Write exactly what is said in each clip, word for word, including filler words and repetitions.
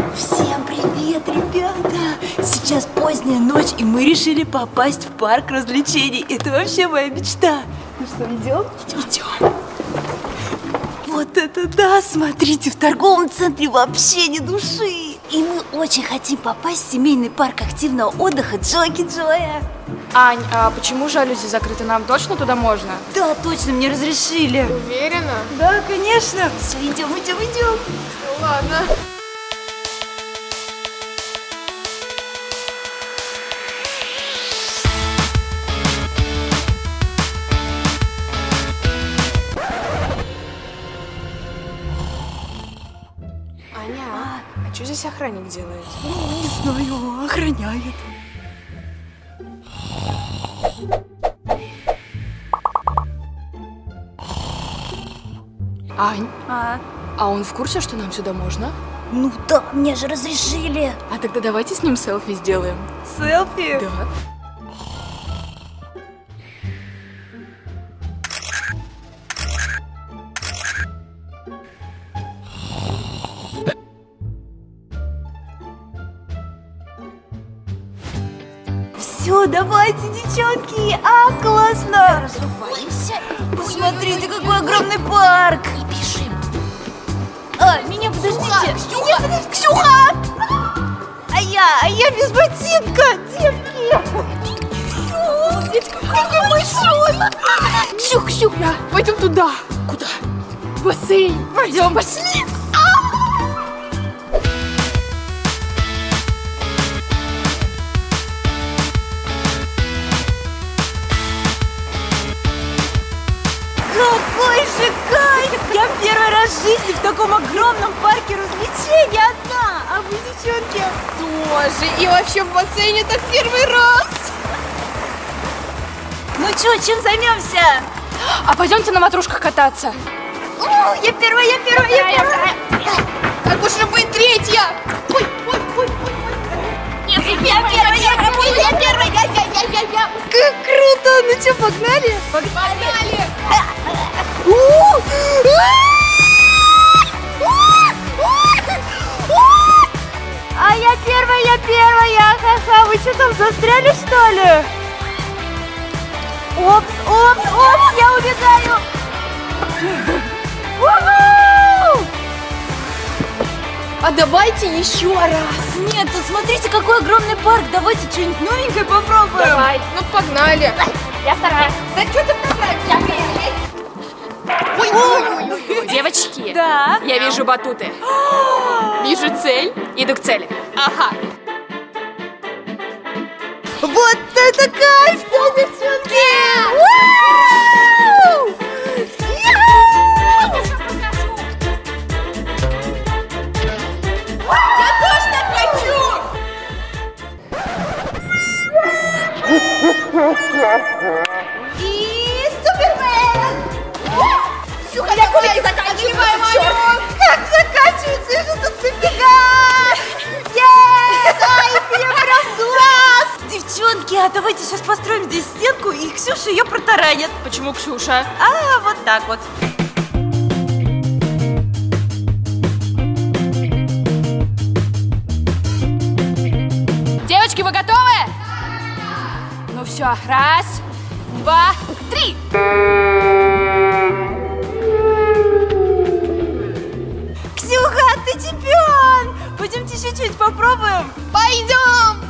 Всем привет, ребята! Сейчас поздняя ночь, и мы решили попасть в парк развлечений. Это вообще моя мечта. Ну что, идем? Идем. Идем. Вот это да! Смотрите, в торговом центре вообще ни души. И мы очень хотим попасть в семейный парк активного отдыха Джоки Джоя. Ань, а почему жалюзи закрыты? Нам точно туда можно? Да, точно, мне разрешили. Уверена? Да, конечно. Все, идем, идем, идем. Ну ладно. Аня, а, а что здесь охранник делает? Не знаю, охраняет. Ань, А? а он в курсе, что нам сюда можно? Ну да, мне же разрешили. А тогда давайте с ним селфи сделаем. Селфи? Да. Все, давайте, девчонки. А, классно. Разувайся. Посмотрите, какой огромный парк. И бежим. А, меня подождите. Ксюха, Меня подождите. Ксюха! А я, а я без ботинка, девки. Смотрите, какой большой. Ксюх, Ксюх, да, пойдем туда. Куда? В бассейн. Пойдем. Пошли. Какой же кайф! Я первый раз в жизни в таком огромном парке развлечений одна. А вы, девчонки? Тоже. И вообще в бассейне так первый раз. Ну что, чем займемся? А пойдемте на ватрушках кататься. О, я первая, я первая, я первая. Как уж быть третья. Ой, ой, ой, ой. Нет, я первая, я первая, я первая, я, я, я, я, я. Как круто! Ну что, погнали? Погнали. А я первая, я первая! Ха-ха! Вы что там, застряли, что ли? Опс, опс, опс! Я убегаю! У-ху! А давайте еще раз. Нет, тут смотрите, какой огромный парк! Давайте что-нибудь новенькое попробуем! Давай. Ну погнали. Я вторая. Да что ты вторая? Я первая. Ой, ой, ой, ой. Девочки, Да? я вижу батуты. Вижу цель, иду к цели. Ага. Вот это кайф, да, девчонки! Я тоже так хочу. И Супермен! Ксюха, давай, заканчиваем, Аню. Как заканчивается? Я же тут нафига! Еее! Ай, мне прям класс! Девчонки, а давайте сейчас построим здесь стенку, и Ксюша ее протаранит. Почему Ксюша? А, вот так вот. Девочки, вы готовы? Ну все, раз, два, три. Ксюха, ты чемпион! Пойдемте еще чуть попробуем. Пойдем.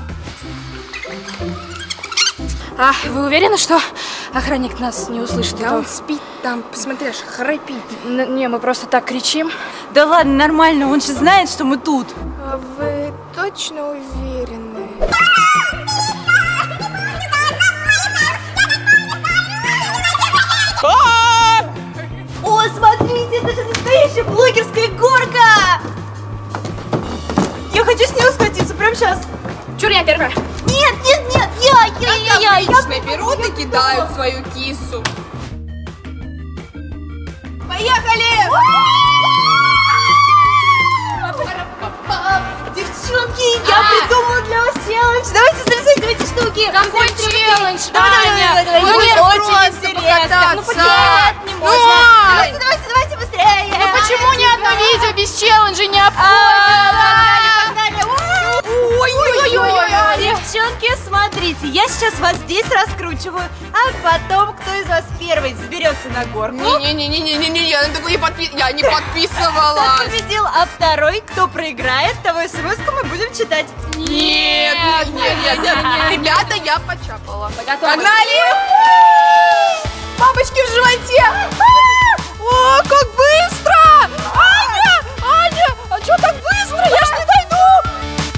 А, вы уверены, что охранник нас не услышит? Да он спит там, посмотришь, храпит. Н- не, мы просто так кричим. Да ладно, нормально, он же знает, что мы тут. А вы точно уверены? О, смотрите, это же настоящая блогерская горка! Я хочу с нее схватиться прямо сейчас. Чур, я первая. Нет, нет, нет, я, я, я, я, я. Обычно берут и кидают свою кису. Поехали! Девчонки, я придумала для вас челлендж. Давайте залезайте в эти штуки. Какой челлендж, Давай, Аня? давай, давай, Ну, давай. не просто Очень интересно. Ну, покататься. нет, не можно. Ой. Давайте, давайте, давайте быстрее. Ну почему ни одно видео без челленджа не А, обходит? смотрите, я сейчас вас здесь раскручиваю, а потом, кто из вас первый заберется на горку? Не-не-не-не-не-не, я на такое не подпи... я не подписывала. Кто победил, а второй, кто проиграет, того смс-ку мы будем читать. Нет, нет, нет, нет, нет, нет. Ребята, я почапала. Погнали! Бабочки в животе! О, как быстро! Аня! Аня! А что так быстро? Я ж не дойду!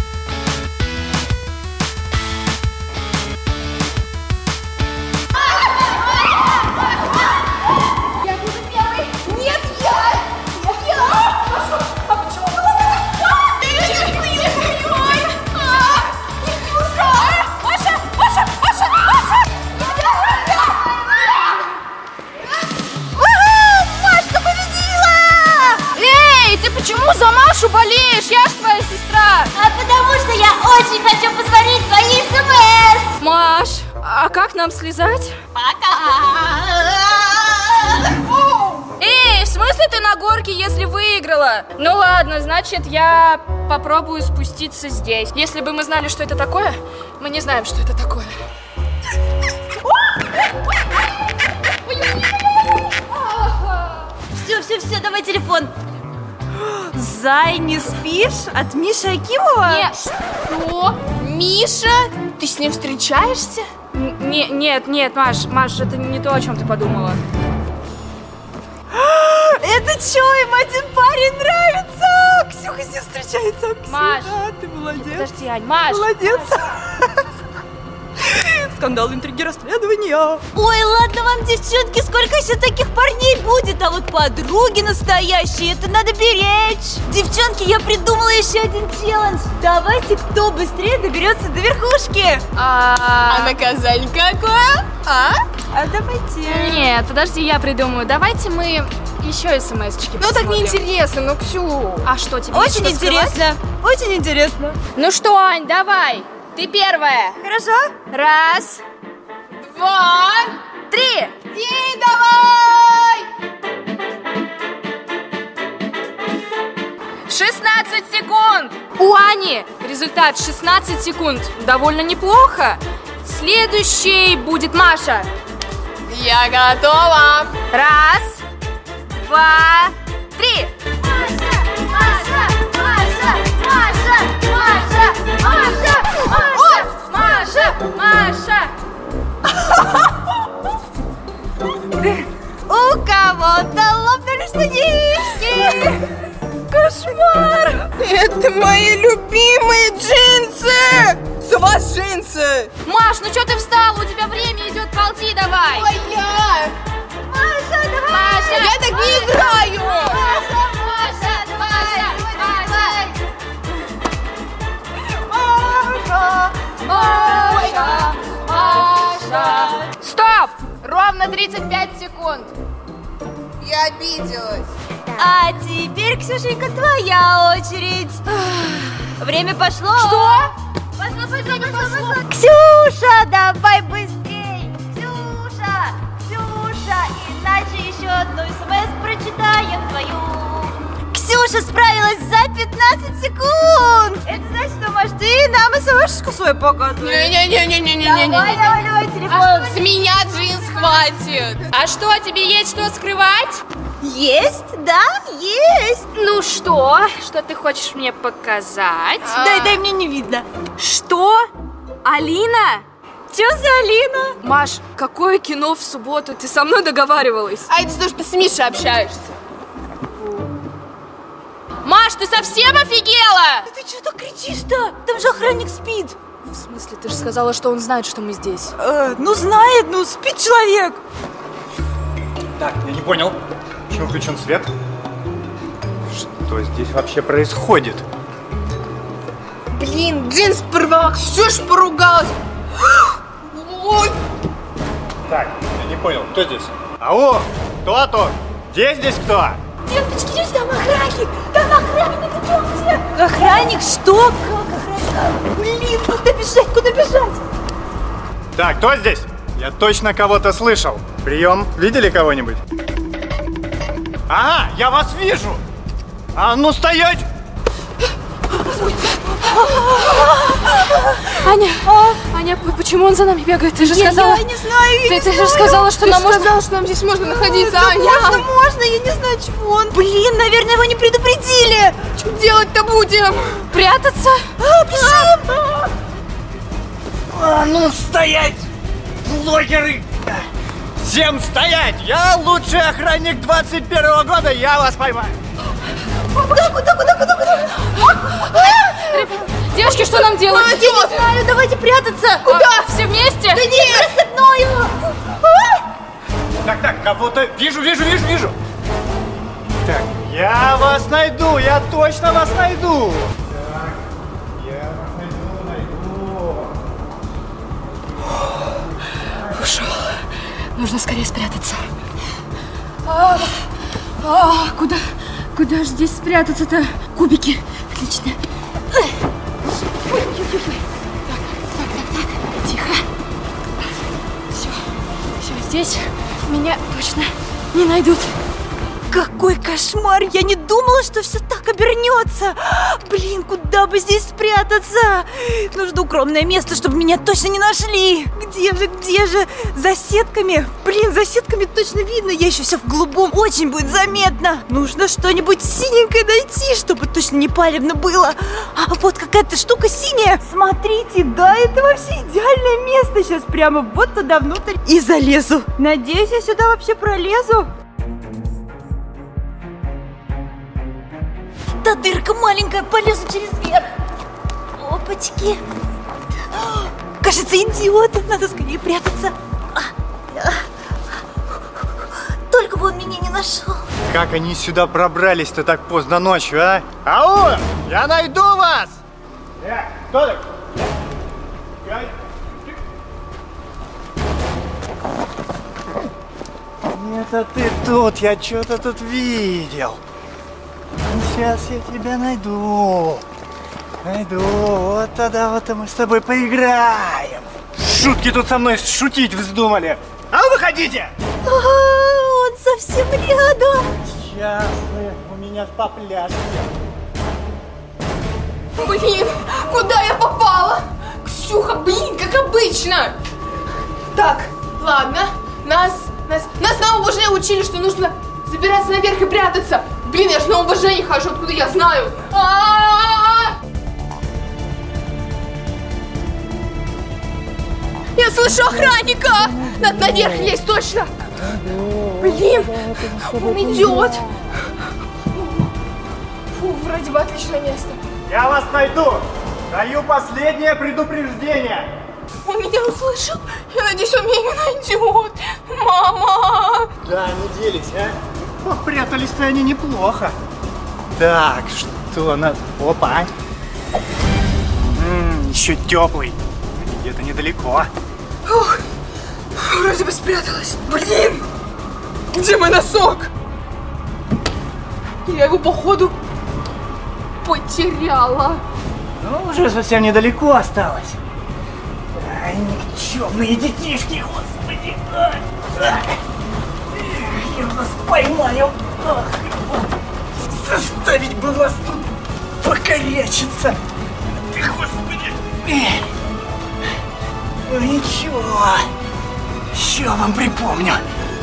Я буду первой! Нет, я! Я! А почему было так? Ой-ой-ой! Маша! Маша! Маша! Маша! Машка победила! Эй, ты почему за Машу болеешь? Я ж твоя сестра! А потому что я очень хочу посмотреть твои смс! Маш, а как нам слезать? Пока! Эй, в смысле ты на горке, если выиграла? Ну ладно, значит, я попробую спуститься здесь. Если бы мы знали, что это такое, мы не знаем, что это такое. Все, все, все, давай телефон. Зай, не спишь? От Миши Акимова? Нет. Что? Миша? Ты с ним встречаешься? Не, нет, нет, Маш, Маш, это не то, о чем ты подумала. Это что, им один парень нравится? Ксюха с ним встречается. Ксюха, Маш, ты молодец. Подожди, Ань, Маш. Молодец. Скандал, интриги, расследования. Ой, ладно вам, девчонки, сколько еще таких парней будет? А вот подруги настоящие, это надо беречь. Девчонки, я придумала еще один челлендж. Давайте, кто быстрее доберется до верхушки. А, А наказание какое? А? А давайте. Нет, подожди, я придумаю. Давайте мы еще смс-очки Ну так посмотрим. неинтересно, ну Ксю. А что, тебе есть Очень что скрывать? интересно. Очень интересно. Ну что, Ань, давай. Ты первая. Хорошо? Раз, Два, три. и давай! шестнадцать секунд. У Ани результат шестнадцать секунд. Довольно неплохо. Следующей будет Маша. Я готова! Раз, два, три. Маша, Маша, Маша, Маша, Маша, Маша, Маша, Маша. У кого-то лопнули штанишки. Кошмар. Это мои любимые джинсы! С вас джинсы! Маш, ну что ты встала? У тебя время идет, ползи давай. Моя! Маша, давай. Маша, Я так не играю! Маша, Маша, давай. Маша, Маша, Маша. Стоп! Ровно тридцать пять секунд. Я обиделась. А теперь, Ксюшенька, твоя очередь. Время пошло. Что? Пошло, пошло, пошло, пошло. Ксюша, давай быстрей. Ксюша, Ксюша, иначе еще одну смс прочитаем твою. Ксюша справилась за пятнадцать секунд. Это значит, что, Маш, ты нам смс-шку свою показываешь. Не-не-не-не-не-не-не. Давай, давай, давай, телефон. А с меня джинс хватит. А что, тебе есть что скрывать? Есть, да, есть. Ну что? Что ты хочешь мне показать? А. Дай, дай, мне не видно. Что? Алина? Че за Алина? Маш, какое кино в субботу? Ты со мной договаривалась? А это то, что ты с Мишей общаешься. Маш, ты совсем офигела? Да ты что так кричишь-то? Там же охранник спит. В смысле, ты же сказала, что он знает, что мы здесь. Э, ну знает, ну спит человек. Так, я не понял. Почему включен свет? Что здесь вообще происходит? Блин, джинс порвала, Ксюша поругалась. Ой. Так, я не понял, кто здесь? Ау, кто тут? Где здесь кто? Девочки, девочки, там охранник. Там охранник, идемте. Охранник? Что? Как охранник? Блин, куда бежать, куда бежать? Так, кто здесь? Я точно кого-то слышал. Прием. Видели кого-нибудь? Ага, я вас вижу. А ну стоять! Аня, Аня, почему он за нами бегает? Ты же я, сказала... Я не знаю, я Ты, не ты знаю. же сказала, что Ты нам же можно... сказала, что нам здесь можно находиться, Да, Аня. можно, можно, я не знаю, чего он. Блин, наверное, его не предупредили. Что делать-то будем? Прятаться? А, бежим. А ну стоять, блогеры! Всем стоять! Я лучший охранник двадцать первого года, я вас поймаю! Куда, куда, куда, куда, куда? Девочки, что нам делать? Я не знаю, давайте прятаться. Куда? А, все вместе? Да нет, рассыпную. Так, так, кого-то вижу, вижу, вижу, вижу! Так, я вас найду, я точно вас найду! Так, я вас найду, найду! Ушел. Нужно скорее спрятаться. А, а, куда? Куда же здесь спрятаться-то? Кубики. Отлично. Ой, ой, ой, ой. Так, так, так, так. Тихо. Все. Все, здесь меня точно не найдут. Какой кошмар! Я не думала, что все так обернется. Блин, куда бы здесь спрятаться? Нужно укромное место, чтобы меня точно не нашли. Где же, где же? За сетками? Блин, за сетками точно видно. Я еще все в голубом. Очень будет заметно. Нужно что-нибудь синенькое найти, чтобы точно не палевно было. А вот какая-то штука синяя. Смотрите, да, это вообще идеальное место. Сейчас прямо вот туда внутрь и залезу. Надеюсь, я сюда вообще пролезу. Да дырка маленькая, полезу через верх. Опачки. Кажется, идиот. Надо скорее прятаться. Только бы он меня не нашел. Как они сюда пробрались-то так поздно ночью, а? Ау! Я найду вас! Э, кто так? Это ты тут, я что-то тут видел. Сейчас я тебя найду. Найду. Вот тогда вот мы с тобой поиграем. Шутки тут со мной шутить вздумали. А ну выходите! Ага, он совсем рядом. Сейчас вы у меня попляшете. Блин, куда я попала? Ксюха, блин, как обычно. Так, ладно. Нас, нас, нас на обожение учили, что нужно забираться наверх и прятаться. Блин, я же на обожение хожу, откуда я знаю? А-а-а! Я слышу охранника! Надо наверх лезть, точно! Блин, он идет! Фу, вроде бы отличное место. Я вас найду! Даю последнее предупреждение! Он меня услышал? Я надеюсь, он меня не найдет. Мама! Да, не делись, а? Ох, прятались-то они неплохо. Так, что надо? Опа! М-м, еще теплый. Где-то недалеко. Ух, вроде бы спряталась. Блин! Где мой носок? Я его, походу, потеряла. Ну, уже совсем недалеко осталось. Ай, никчемные детишки, господи. Ай, ай. Я вас поймаю. Ах, заставить бы вас тут покорячиться. Ты, господи. Ну ничего. Еще вам припомню.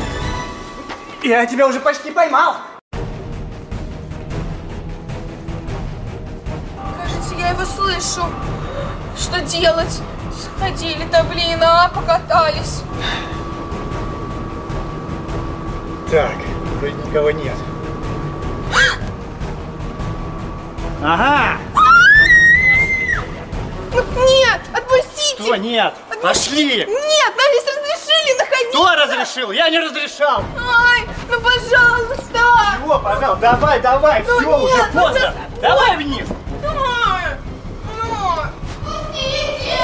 Я тебя уже почти поймал. Кажется, я его слышу. Что делать? Сходили-то, блин, а, покатались. Так, вроде никого нет. Ага! Нет, отпустите! Что нет? Пошли! Нет, нам здесь разрешили находиться! Кто разрешил? Я не разрешал! Ай, ну пожалуйста! Чего, пожалуйста? Давай, давай, Ну все, нет, уже ну поздно! просто- Давай вниз! Ай, ну, пустите!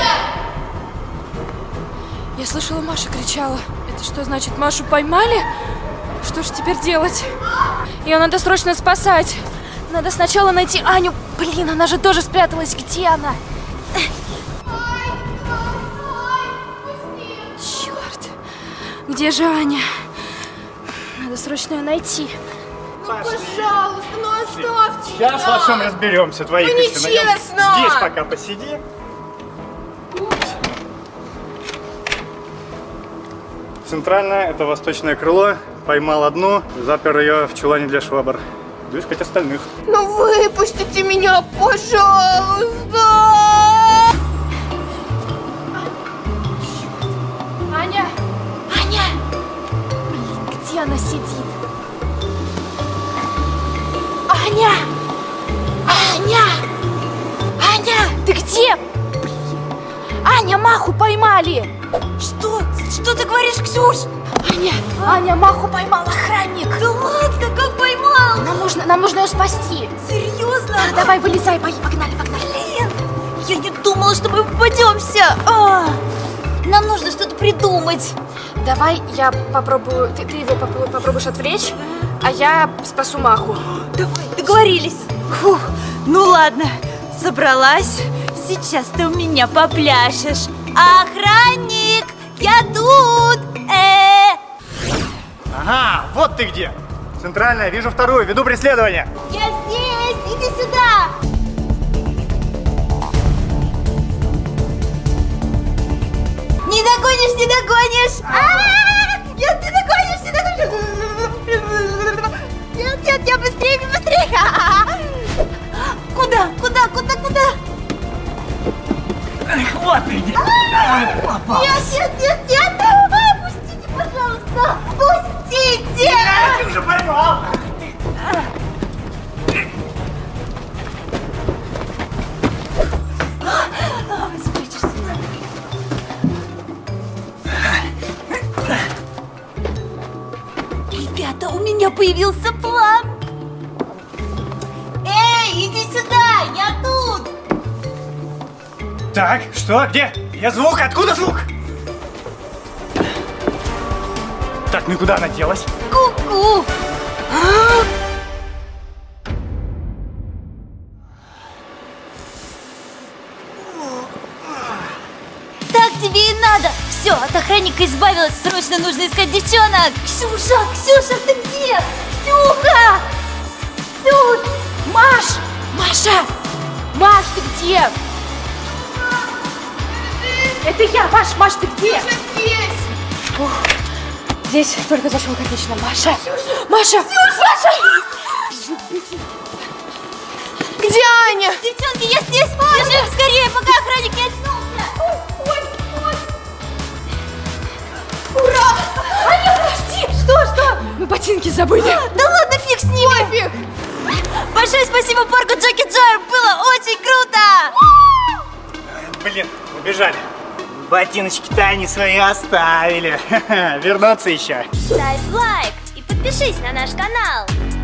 Я слышала, Маша кричала. Это что, значит, Машу поймали? Что ж теперь делать? Ее надо срочно спасать. Надо сначала найти Аню. Блин, она же тоже спряталась. Где она? Черт. Где же Аня? Надо срочно ее найти. Ну, пожалуйста, ну оставьте Сейчас меня. во всем разберемся, твоих Ну, еще найдем. нечестно. Здесь пока посиди. Центральное, это восточное крыло. Поймал одну, запер ее в чулане для швабр. Буду искать остальных. Ну выпустите меня, пожалуйста! Аня! Аня! Блин, где она сидит? Аня! Аня! Аня! Ты где? Блин! Аня, Маху поймали! Что? Что ты говоришь, Ксюш? Аня! Аня, Маху поймал охранник! Да ладно, как поймал? Нам нужно, нам нужно ее спасти! Серьезно? Да, давай, вылезай, погнали, погнали! Блин, я не думала, что мы попадемся. А, нам нужно что-то придумать. Давай я попробую, ты, ты его попро- попробуешь отвлечь, а я спасу Маху. Давай, договорились. Фух, ну ладно, собралась. Сейчас ты у меня попляшешь. Охранник, я тут. Э. Ага, вот ты где. Центральная, вижу вторую, веду преследование. Я здесь, иди сюда. Не догонишь, не догонишь. А-а-а! Нет, не догонишь, не догонишь. Нет, нет, я быстрее, быстрее. Куда, куда, куда, куда? Вот ты где. Нет, нет, нет, нет. Пустите, пожалуйста. Пустите. Ты уже поймал. Ребята, у меня появился план. Эй, иди сюда, я тут. Так, что, где? Где звук? Откуда звук? Так, ну и куда она делась? Ку-ку. Так тебе и надо. Все, от охранника избавилась. Срочно нужно искать девчонок. Ксюша, Ксюша, ты где? Ксюха! Ксюш! Маш! Маша! Маш, ты где? Это я, Маш, Маш, ты где? Я здесь! Ух, здесь только зашел отлично. Маша! Маша! Маша! Где Аня? Девчонки, я здесь. Бежим скорее, пока охранник не очнулся. Ой, ой. Ура! Аня, подожди. Что, что? Мы ботинки забыли. Да ладно, фиг с ними. Пофиг! Большое спасибо парку Джеки Джар. Было очень круто. Блин, убежали. Ботиночки-то они свои оставили. Вернуться еще. Ставь лайк и подпишись на наш канал.